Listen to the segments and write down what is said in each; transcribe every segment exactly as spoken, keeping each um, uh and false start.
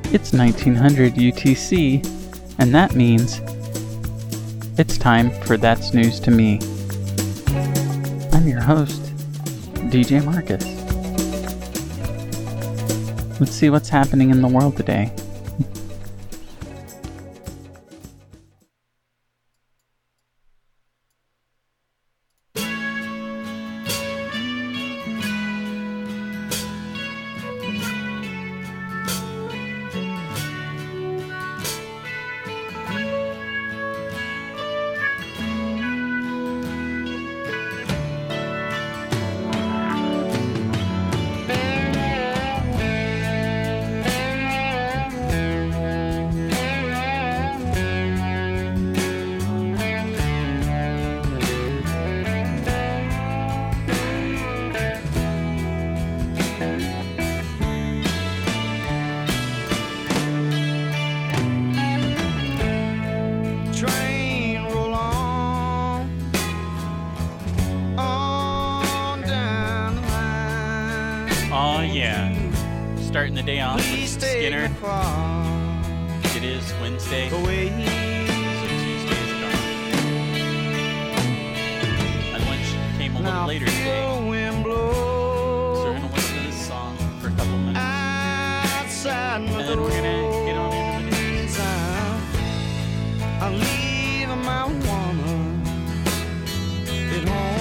It's nineteen hundred U T C, and that means it's time for That's News to Me. I'm your host, D J Marcus. Let's see what's happening in the world today. Starting the day off with Skinner. It is Wednesday, so Tuesday is gone. My lunch came a little later today, so we're going to listen to this song for a couple minutes, and then we're going to get on into the news. I'm leaving my woman at home.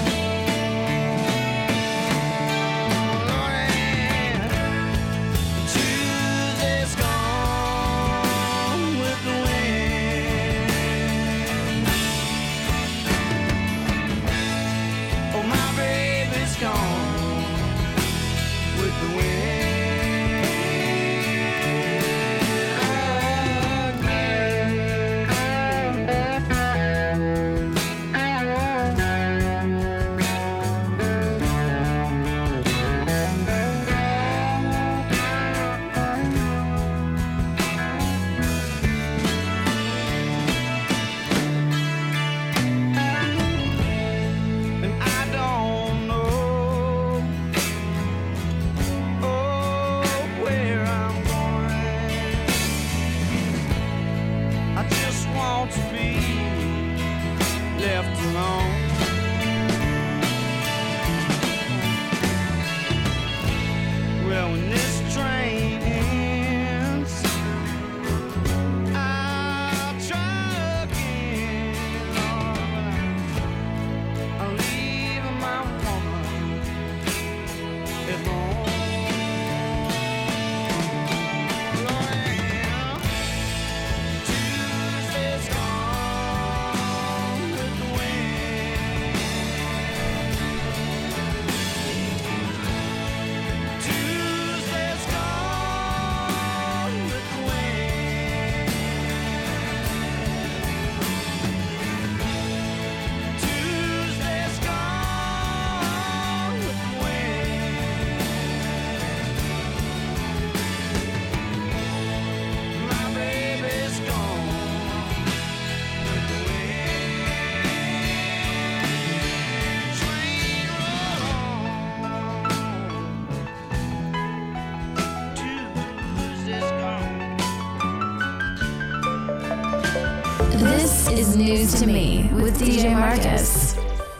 This is News to Me with D J Marcus.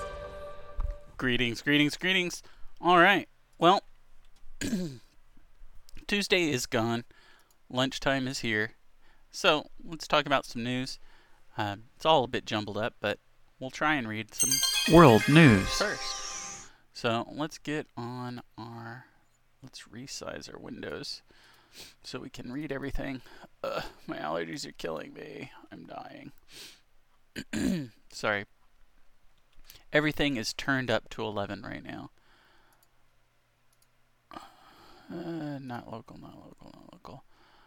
Greetings, greetings, greetings. All right. Well, Tuesday is gone. Lunchtime is here. So let's talk about some news. Uh, it's all a bit jumbled up, but we'll try and read some World news first. So let's get on our, let's resize our windows so we can read everything. Ugh, my allergies are killing me. I'm dying. Sorry. Everything is turned up to eleven right now. Uh, not local, not local, not local.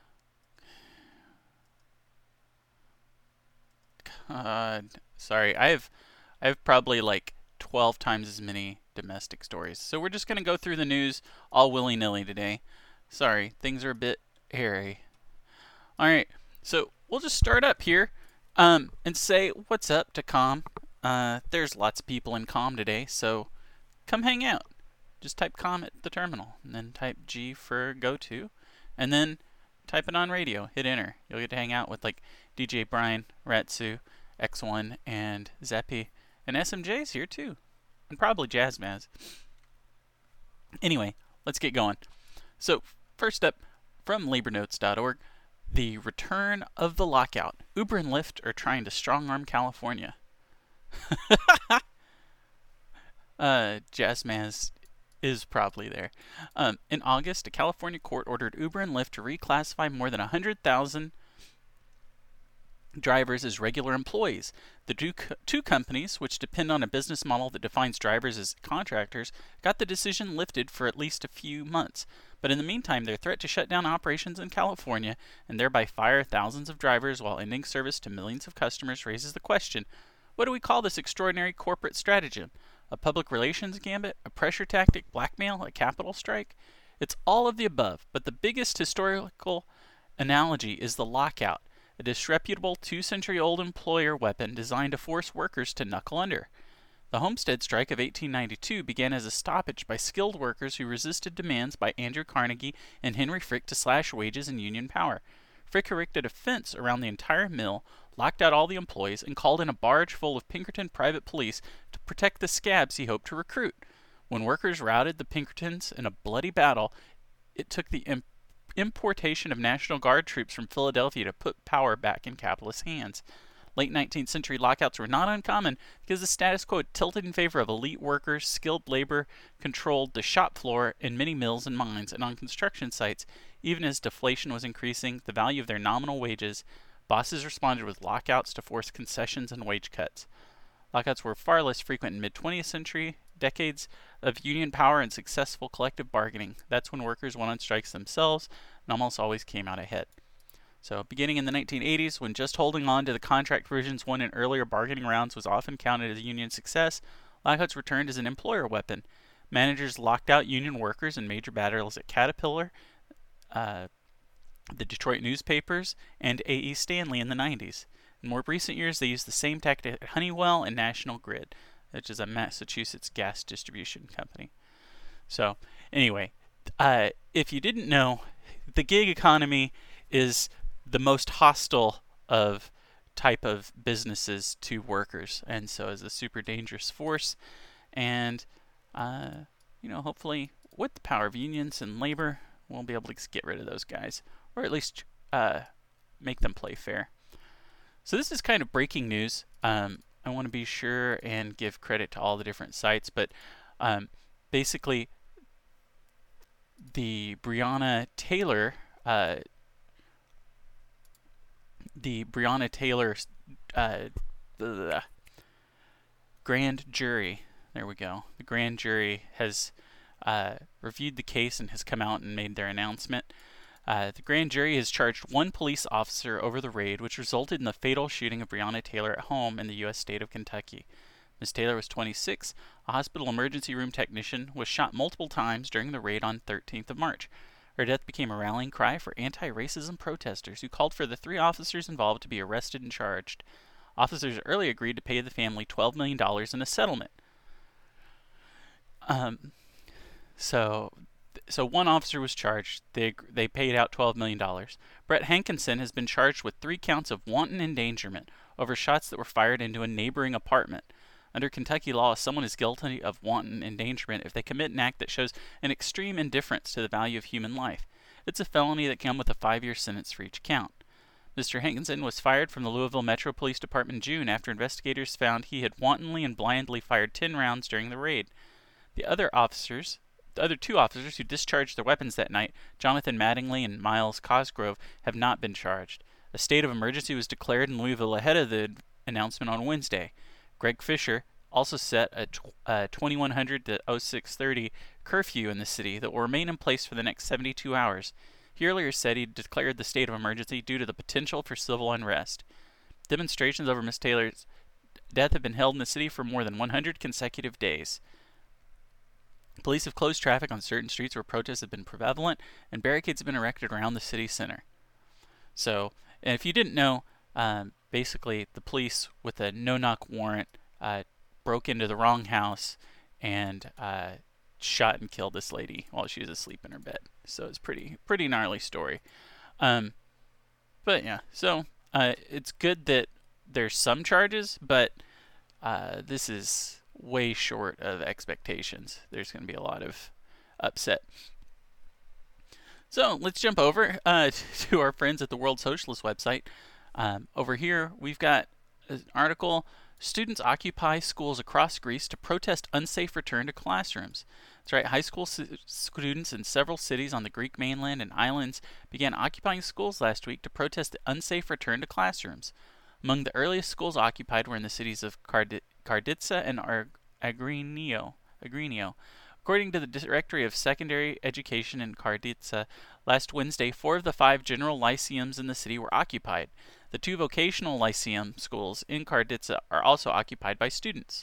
God, sorry. I have, I have probably like twelve times as many domestic stories. So we're just gonna go through the news all willy-nilly today. Sorry, things are a bit hairy. All right, so we'll just start up here, um, and say what's up to Com. Uh, there's lots of people in Com today, so come hang out. Just type Com at the terminal, and then type G for go to, and then type it on radio, hit enter. You'll get to hang out with like D J Brian, Ratsu, X one, and Zeppy. And S M J's here too. And probably Jazzmaz. Anyway, let's get going. So, first up, from labor notes dot org, the return of the lockout. Uber and Lyft are trying to strong-arm California. uh, Jazzmaz is probably there. Um, in August, a California court ordered Uber and Lyft to reclassify more than one hundred thousand drivers as regular employees. The two, co- two companies, which depend on a business model that defines drivers as contractors, got the decision lifted for at least a few months. But in the meantime, their threat to shut down operations in California and thereby fire thousands of drivers while ending service to millions of customers raises the question, what do we call this extraordinary corporate stratagem? A public relations gambit? A pressure tactic? Blackmail? A capital strike? It's all of the above, but the biggest historical analogy is the lockout, a disreputable two-century-old employer weapon designed to force workers to knuckle under. The Homestead Strike of eighteen ninety-two began as a stoppage by skilled workers who resisted demands by Andrew Carnegie and Henry Frick to slash wages and union power. Frick erected a fence around the entire mill, locked out all the employees, and called in a barge full of Pinkerton private police to protect the scabs he hoped to recruit. When workers routed the Pinkertons in a bloody battle, it took the imp- importation of National Guard troops from Philadelphia to put power back in capitalist hands. Late nineteenth century lockouts were not uncommon because the status quo tilted in favor of elite workers. Skilled labor controlled the shop floor in many mills and mines, and on construction sites, even as deflation was increasing the value of their nominal wages, bosses responded with lockouts to force concessions and wage cuts. Lockouts were far less frequent in mid-twentieth century, decades of union power and successful collective bargaining. That's when workers went on strikes themselves and almost always came out ahead. So, beginning in the nineteen eighties, when just holding on to the contract provisions won in earlier bargaining rounds was often counted as a union success, lockouts returned as an employer weapon. Managers locked out union workers in major battles at Caterpillar, uh, the Detroit newspapers, and A E Stanley in the nineties. In more recent years, they used the same tactic at Honeywell and National Grid, which is a Massachusetts gas distribution company. So, anyway, uh, if you didn't know, the gig economy is the most hostile of type of businesses to workers, and so is a super dangerous force. And uh, you know, hopefully, with the power of unions and labor, we'll be able to get rid of those guys, or at least uh, make them play fair. So this is kind of breaking news. Um, I want to be sure and give credit to all the different sites, but um, basically, the Breonna Taylor. Uh, The Breonna Taylor uh, the grand jury, there we go, the grand jury has uh, reviewed the case and has come out and made their announcement. Uh, the grand jury has charged one police officer over the raid, which resulted in the fatal shooting of Breonna Taylor at home in the U S state of Kentucky. Miz Taylor was twenty-six, a hospital emergency room technician, was shot multiple times during the raid on thirteenth of March. Her death became a rallying cry for anti-racism protesters who called for the three officers involved to be arrested and charged. Officers early agreed to pay the family twelve million dollars in a settlement. Um, so, so one officer was charged. They they paid out twelve million dollars. Brett Hankinson has been charged with three counts of wanton endangerment over shots that were fired into a neighboring apartment. Under Kentucky law, someone is guilty of wanton endangerment if they commit an act that shows an extreme indifference to the value of human life. It's a felony that can come with a five-year sentence for each count. Mister Hankinson was fired from the Louisville Metro Police Department in June after investigators found he had wantonly and blindly fired ten rounds during the raid. The other officers, the other two officers who discharged their weapons that night, Jonathan Mattingly and Miles Cosgrove, have not been charged. A state of emergency was declared in Louisville ahead of the announcement on Wednesday. Greg Fisher also set a, tw- a twenty-one hundred to oh six thirty curfew in the city that will remain in place for the next seventy-two hours. He earlier said he declared the state of emergency due to the potential for civil unrest. Demonstrations over Miz Taylor's death have been held in the city for more than one hundred consecutive days. Police have closed traffic on certain streets where protests have been prevalent, and barricades have been erected around the city center. So, and if you didn't know, um, basically the police, with a no-knock warrant, uh, broke into the wrong house and uh, shot and killed this lady while she was asleep in her bed. So it's pretty pretty gnarly story. Um, but yeah, so uh, it's good that there's some charges, but uh, this is way short of expectations. There's going to be a lot of upset. So let's jump over uh, to our friends at the World Socialist website. Um, over here, we've got an article, Students Occupy Schools Across Greece to Protest Unsafe Return to Classrooms. That's right, high school su- students in several cities on the Greek mainland and islands began occupying schools last week to protest the unsafe return to classrooms. Among the earliest schools occupied were in the cities of Card- Karditsa and Ar- Agrinio. Agrinio. According to the Directory of Secondary Education in Karditsa, last Wednesday, four of the five general lyceums in the city were occupied. The two vocational lyceum schools in Karditsa are also occupied by students.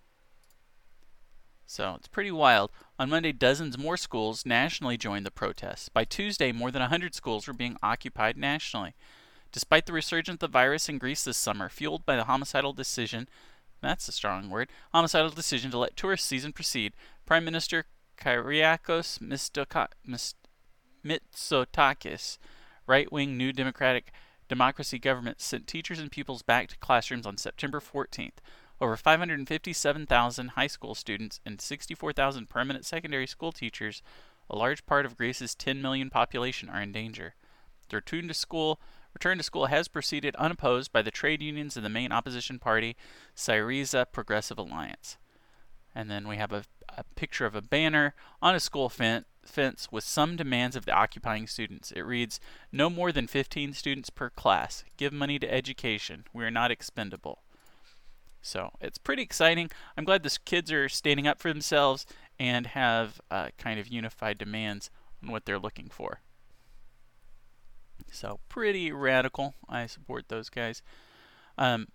So it's pretty wild. On Monday, dozens more schools nationally joined the protests. By Tuesday, more than one hundred schools were being occupied nationally. Despite the resurgence of the virus in Greece this summer, fueled by the homicidal decision, that's a strong word, homicidal decision to let tourist season proceed, Prime Minister Kyriakos Mitsotakis, right-wing New Democratic Democracy government, sent teachers and pupils back to classrooms on September fourteenth. Over five hundred fifty-seven thousand high school students and sixty-four thousand permanent secondary school teachers, a large part of Greece's ten million population, are in danger. The return to school Return to school has proceeded unopposed by the trade unions and the main opposition party, Syriza Progressive Alliance. And then we have a, a picture of a banner on a school fen- fence with some demands of the occupying students. It reads, "No more than fifteen students per class. Give money to education. We are not expendable." So it's pretty exciting. I'm glad the kids are standing up for themselves and have uh, kind of unified demands on what they're looking for. So pretty radical. I support those guys. Um,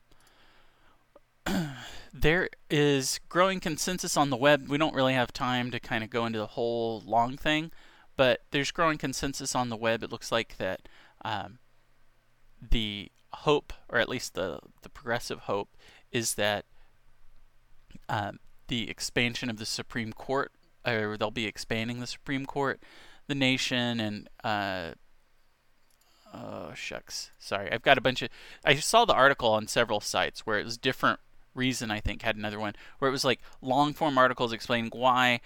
there is growing consensus on the web. We don't really have time to kind of go into the whole long thing, but there's growing consensus on the web. It looks like that um, the hope, or at least the, the progressive hope, is that um, the expansion of the Supreme Court, or they'll be expanding the Supreme Court, the nation, and uh, oh shucks, sorry, I've got a bunch of. I saw the article on several sites where it was different. Reason, I think, had another one where it was like long form articles explaining why,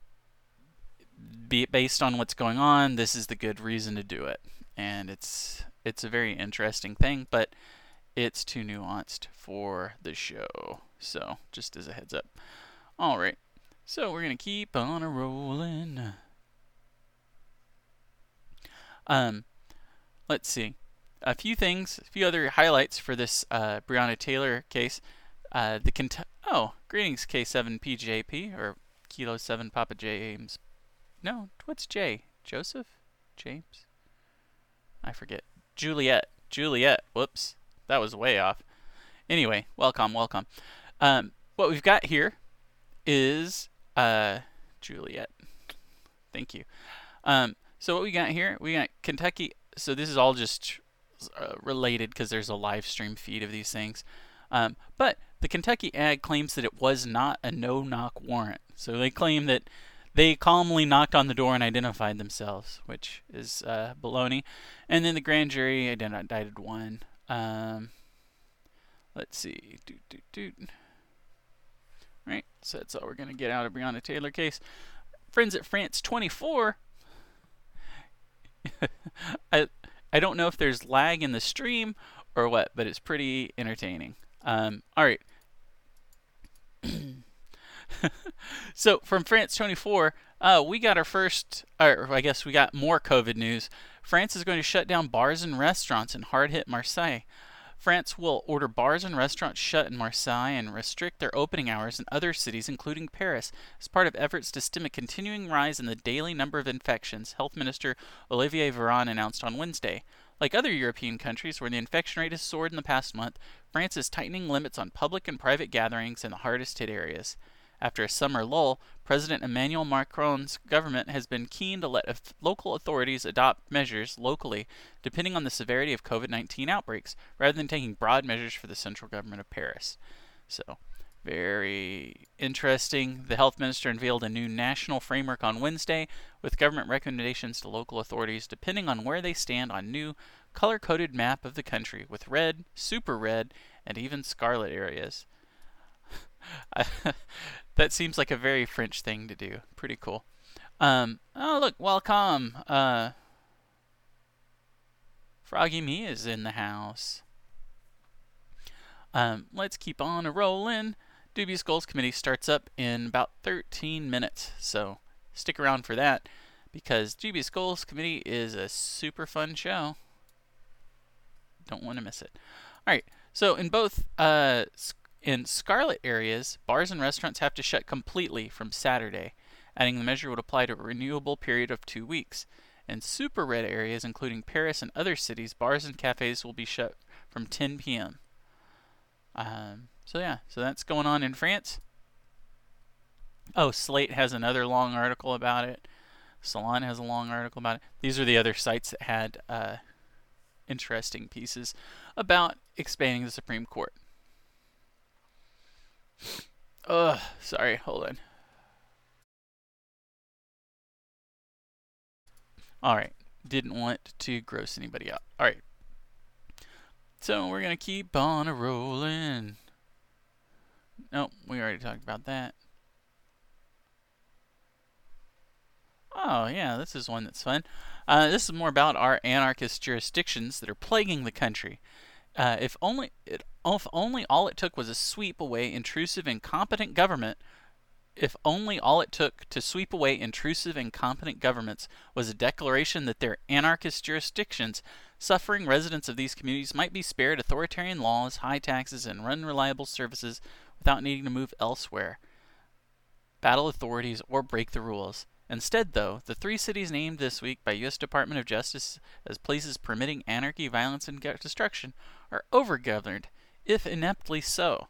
be based on what's going on, this is the good reason to do it. And it's it's a very interesting thing, but it's too nuanced for the show. So just as a heads up. All right, so we're gonna keep on a rolling. Um, let's see, a few things, a few other highlights for this uh, Breonna Taylor case. Uh, the Kent- oh, greetings K seven P J P, or Kilo seven Papa James. No, what's J? Joseph? James? I forget. Juliet. Juliet. Whoops. That was way off. Anyway, welcome, welcome. Um, what we've got here is uh, Juliet. Thank you. Um, so what we got here, we got Kentucky. So this is all just uh, related because there's a live stream feed of these things. Um, but the Kentucky Ag claims that it was not a no-knock warrant. So they claim that they calmly knocked on the door and identified themselves, which is uh, baloney. And then the grand jury indicted one. Um, let's see. Doot, doot, doot. Right, so that's all we're going to get out of Breonna Taylor case. Friends at France twenty-four. I I don't know if there's lag in the stream or what, but it's pretty entertaining. Um, all right. So from France twenty-four, uh, we got our first, or I guess we got more COVID news. France is going to shut down bars and restaurants in hard-hit Marseille. France will order bars and restaurants shut in Marseille and restrict their opening hours in other cities, including Paris, as part of efforts to stem a continuing rise in the daily number of infections, Health Minister Olivier Véran announced on Wednesday. Like other European countries where the infection rate has soared in the past month, France is tightening limits on public and private gatherings in the hardest-hit areas. After a summer lull, President Emmanuel Macron's government has been keen to let local authorities adopt measures locally depending on the severity of COVID nineteen outbreaks, rather than taking broad measures for the central government of Paris. So, Very interesting. The health minister unveiled a new national framework on Wednesday with government recommendations to local authorities depending on where they stand on new color-coded map of the country with red, super red, and even scarlet areas. That seems like a very French thing to do. Pretty cool. Um, oh, look, welcome. Uh, Froggy Me is in the house. Um, let's keep on a rolling. Dubious Goals Committee starts up in about thirteen minutes, so stick around for that because Dubious Goals Committee is a super fun show. Don't want to miss it. All right, so in both uh, in scarlet areas, bars and restaurants have to shut completely from Saturday, adding the measure would apply to a renewable period of two weeks. In super red areas, including Paris and other cities, bars and cafes will be shut from ten p.m. Um, so yeah, so that's going on in France. Oh, Slate has another long article about it. Salon has a long article about it. These are the other sites that had uh, interesting pieces about expanding the Supreme Court. Ugh, sorry, hold on. Alright, didn't want to gross anybody out. Alright. So we're going to keep on a rolling. Nope, we already talked about that. Oh, yeah, this is one that's fun. Uh, this is more about our anarchist jurisdictions that are plaguing the country. Uh, if only it, if only all it took was a sweep away intrusive, incompetent government. If only all it took to sweep away intrusive, incompetent governments was a declaration that their anarchist jurisdictions, suffering residents of these communities, might be spared authoritarian laws, high taxes, and unreliable services without needing to move elsewhere, battle authorities, or break the rules. Instead, though, the three cities named this week by U S Department of Justice as places permitting anarchy, violence, and destruction are overgoverned, if ineptly so.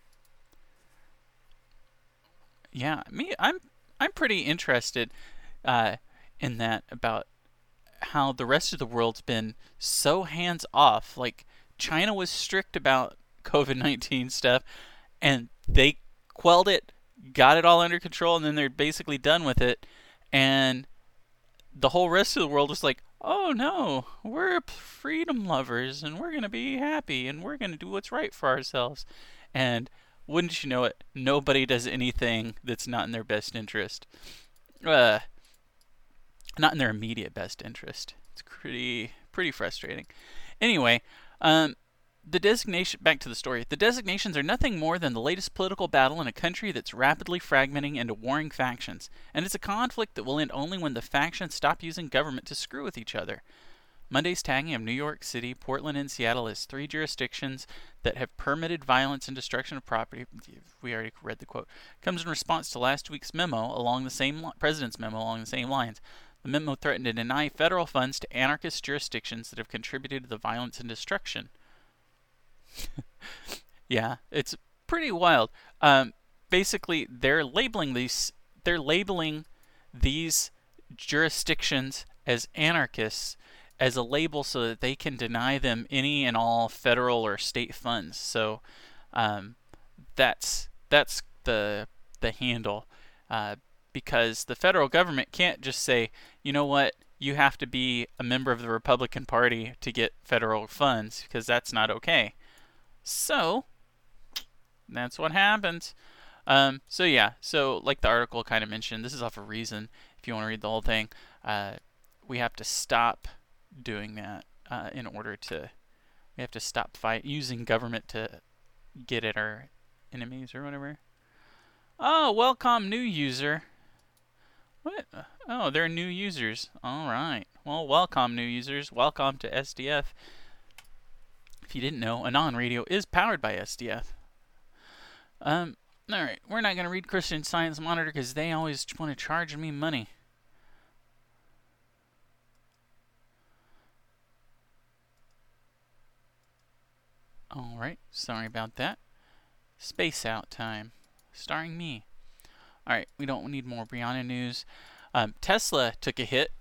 Yeah, me, I'm I'm pretty interested uh, in that about how the rest of the world's been so hands off. Like China was strict about COVID nineteen stuff, and they quelled it, got it all under control, and then they're basically done with it. And the whole rest of the world was like, "Oh no, we're freedom lovers, and we're gonna be happy, and we're gonna do what's right for ourselves." And wouldn't you know it, nobody does anything that's not in their best interest. Uh, not in their immediate best interest. It's pretty pretty frustrating. Anyway, um, the designation, back to the story. The designations are nothing more than the latest political battle in a country that's rapidly fragmenting into warring factions. And it's a conflict that will end only when the factions stop using government to screw with each other. Monday's tagging of New York City, Portland, and Seattle as three jurisdictions that have permitted violence and destruction of property, we already read the quote, comes in response to last week's memo along the same li- president's memo along the same lines. The memo threatened to deny federal funds to anarchist jurisdictions that have contributed to the violence and destruction. Yeah, it's pretty wild. Um, basically, they're labeling these they're labeling these jurisdictions as anarchists as a label so that they can deny them any and all federal or state funds. So um, that's that's the the handle, uh, because the federal government can't just say, you know what, you have to be a member of the Republican Party to get federal funds, because that's not okay. So that's what happens. Um, so yeah, so like the article kind of mentioned, this is off of Reason. If you want to read the whole thing, uh, we have to stop doing that uh, in order to, we have to stop fight using government to get at our enemies or whatever. Oh, welcome new user. What? Oh, they're new users. All right. Well, welcome new users. Welcome to S D F. If you didn't know, Anon Radio is powered by S D F. Um. All right. We're not going to read Christian Science Monitor because they always want to charge me money. Alright, sorry about that. Space Out Time, starring me. Alright, we don't need more Brianna news. Um, Tesla took a hit.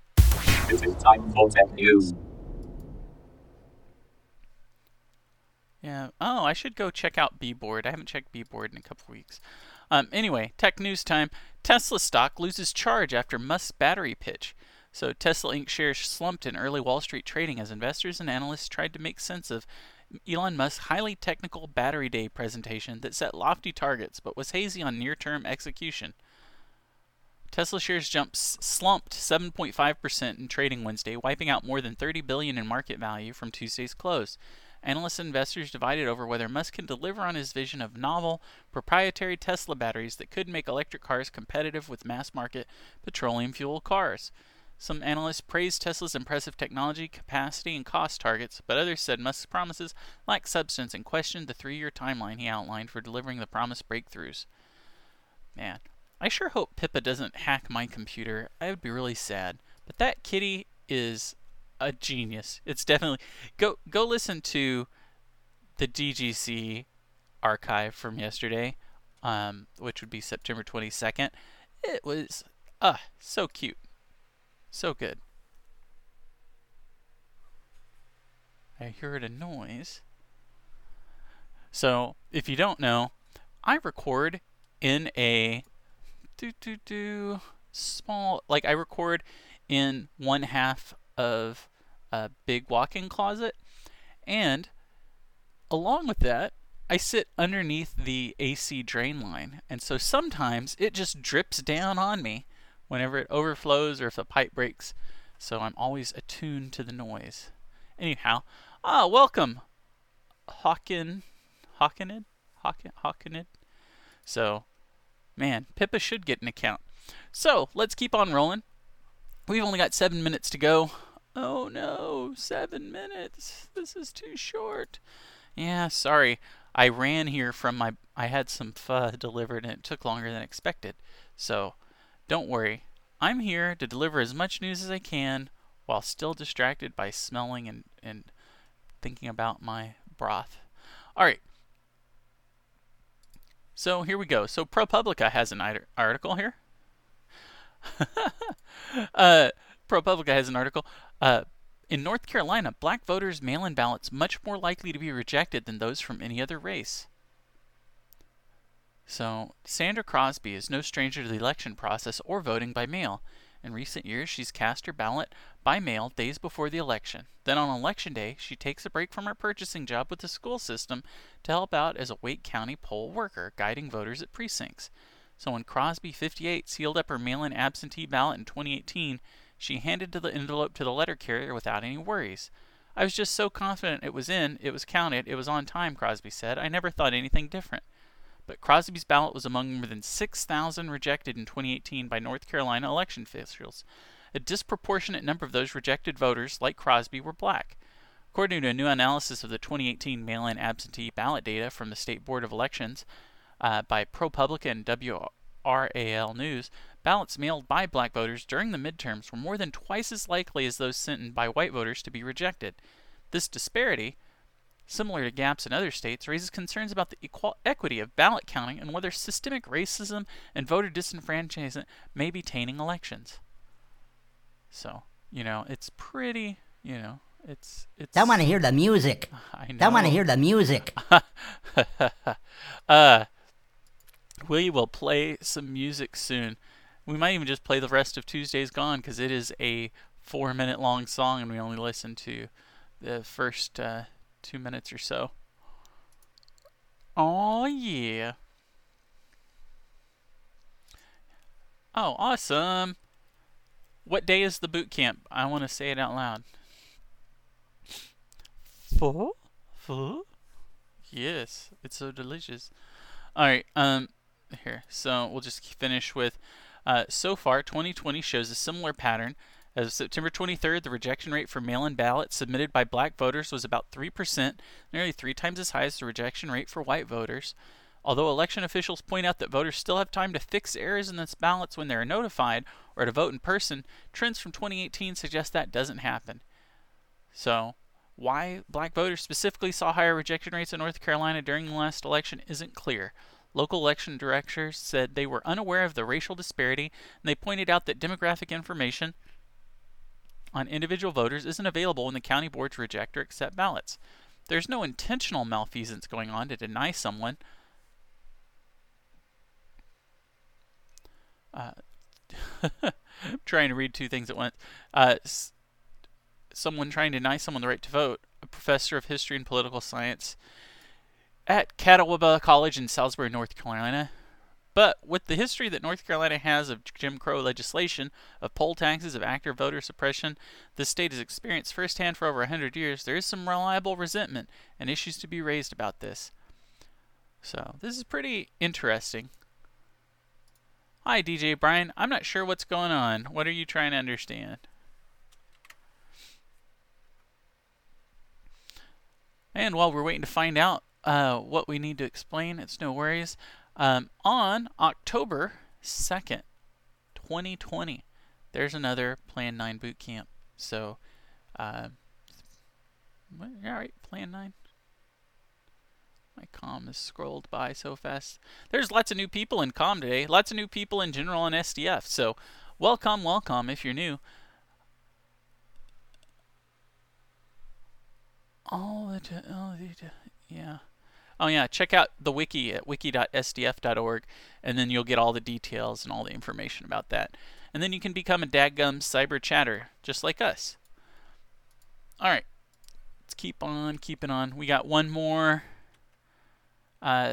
It is time for tech news. Yeah. Oh, I should go check out B-Board. I haven't checked B-Board in a couple weeks. Um, anyway, tech news time. Tesla stock loses charge after Musk's battery pitch. So Tesla Incorporated shares slumped in early Wall Street trading as investors and analysts tried to make sense of Elon Musk's highly technical Battery Day presentation that set lofty targets but was hazy on near-term execution. Tesla shares jumped slumped seven point five percent in trading Wednesday, wiping out more than thirty billion dollars in market value from Tuesday's close. Analysts and investors divided over whether Musk can deliver on his vision of novel, proprietary Tesla batteries that could make electric cars competitive with mass-market petroleum-fueled cars. Some analysts praised Tesla's impressive technology, capacity, and cost targets, but others said Musk's promises lacked substance and questioned the three-year timeline he outlined for delivering the promised breakthroughs. Man, I sure hope Pippa doesn't hack my computer. I would be really sad. But that kitty is a genius. It's definitely... Go go listen to the D G C archive from yesterday, um, which would be September twenty-second. It was uh, so cute. So good. I heard a noise. So, if you don't know, I record in a do do do small, like I record in one half of a big walk-in closet, and along with that, I sit underneath the A C drain line, and so sometimes it just drips down on me whenever it overflows or if the pipe breaks. So I'm always attuned to the noise. Anyhow, ah, welcome, Hawkin, Hawkinid, Hawkin, Hawkinid. So, man, Pippa should get an account. So let's keep on rolling. We've only got seven minutes to go. Oh no, seven minutes. This is too short. Yeah, sorry. I ran here from my... I had some pho delivered and it took longer than expected. So, don't worry. I'm here to deliver as much news as I can while still distracted by smelling and, and thinking about my broth. Alright. So, here we go. So, ProPublica has an article here. uh, ProPublica has an article. Uh, in North Carolina, black voters' mail-in ballots much more likely to be rejected than those from any other race. So, Sandra Crosby is no stranger to the election process or voting by mail. In recent years, she's cast her ballot by mail days before the election. Then on election day, she takes a break from her purchasing job with the school system to help out as a Wake County poll worker, guiding voters at precincts. So when Crosby, fifty-eight, sealed up her mail-in absentee ballot in twenty eighteen, she handed the envelope to the letter carrier without any worries. I was just so confident it was in, it was counted, it was on time, Crosby said. I never thought anything different. But Crosby's ballot was among more than six thousand rejected in twenty eighteen by North Carolina election officials. A disproportionate number of those rejected voters, like Crosby, were black. According to a new analysis of the twenty eighteen mail-in absentee ballot data from the State Board of Elections uh, by ProPublica and W R A L News, ballots mailed by black voters during the midterms were more than twice as likely as those sent in by white voters to be rejected. This disparity, similar to gaps in other states, raises concerns about the equal equity of ballot counting and whether systemic racism and voter disenfranchisement may be tainting elections. So, you know, it's pretty, you know, it's... it's. I want to hear the music. I know. I want to hear the music. uh, we will play some music soon. We might even just play the rest of Tuesday's Gone because it is a four-minute long song and we only listen to the first... Uh, two minutes or so. Oh yeah. Oh, awesome. What day is the boot camp? I want to say it out loud. Four? Four? Yes, it's so delicious. Alright, um, here. So we'll just finish with, uh, so far twenty twenty shows a similar pattern. As of September twenty-third, the rejection rate for mail-in ballots submitted by black voters was about three percent, nearly three times as high as the rejection rate for white voters. Although election officials point out that voters still have time to fix errors in those ballots when they are notified or to vote in person, trends from twenty eighteen suggest that doesn't happen. So, why black voters specifically saw higher rejection rates in North Carolina during the last election isn't clear. Local election directors said they were unaware of the racial disparity, and they pointed out that demographic information on individual voters isn't available when the county boards reject or accept ballots. there's no intentional malfeasance going on to deny someone. Uh, I'm trying to read two things at once. Uh, s- someone trying to deny someone the right to vote. A professor of history and political science at Catawba College in Salisbury, North Carolina. But with the history that North Carolina has of Jim Crow legislation, of poll taxes, of active voter suppression, the state has experienced firsthand for over one hundred years, there is some reliable resentment and issues to be raised about this. So, this is pretty interesting. Hi, D J Brian. I'm not sure what's going on. What are you trying to understand? And while we're waiting to find out uh, what we need to explain, it's no worries. Um, on October second, twenty twenty, there's another Plan nine boot camp. So, uh, yeah, right, Plan nine. My comm has scrolled by so fast. There's lots of new people in comm today. Lots of new people in general in S D F. So, welcome, welcome if you're new. All the, t- all the t- yeah. Oh yeah, check out the wiki at wiki dot s d f dot org, and then you'll get all the details and all the information about that. And then you can become a dadgum cyber chatter, just like us. Alright, let's keep on keeping on. We got one more. Uh,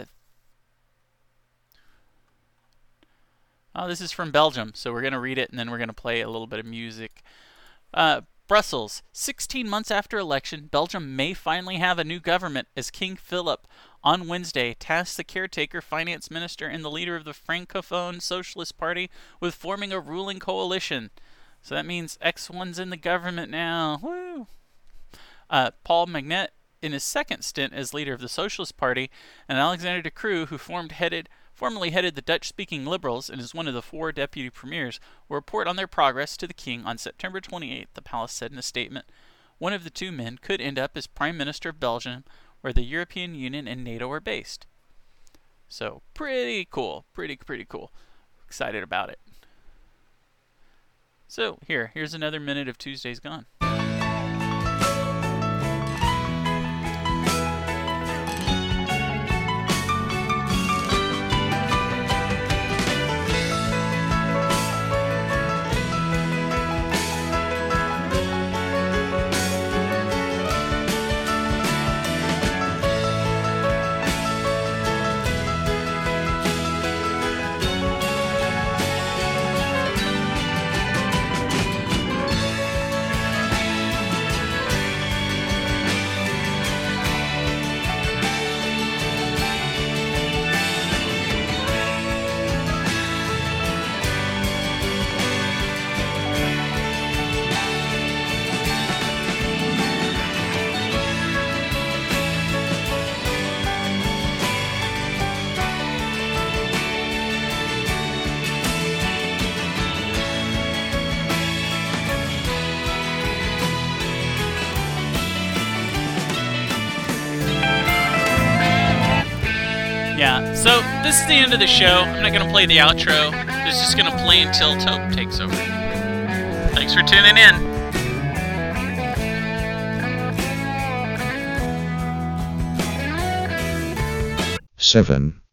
oh, this is from Belgium, so we're going to read it, and then we're going to play a little bit of music. Uh, Brussels. sixteen months after election, Belgium may finally have a new government as King Philip on Wednesday tasked the caretaker finance minister and the leader of the Francophone Socialist Party with forming a ruling coalition. So that means X one's in the government now. Woo! Uh, Paul Magnet, in his second stint as leader of the Socialist Party, and Alexander De Croo, who formed headed formerly headed the Dutch-speaking Liberals and is one of the four deputy premiers, will report on their progress to the king on September twenty-eighth, the palace said in a statement. One of the two men could end up as Prime Minister of Belgium, where the European Union and NATO are based. So, pretty cool. Pretty, pretty cool. Excited about it. So, here. Here's another minute of Tuesday's Gone. Yeah, so this is the end of the show. I'm not going to play the outro. It's just going to play until Tope takes over. Thanks for tuning in. Seven.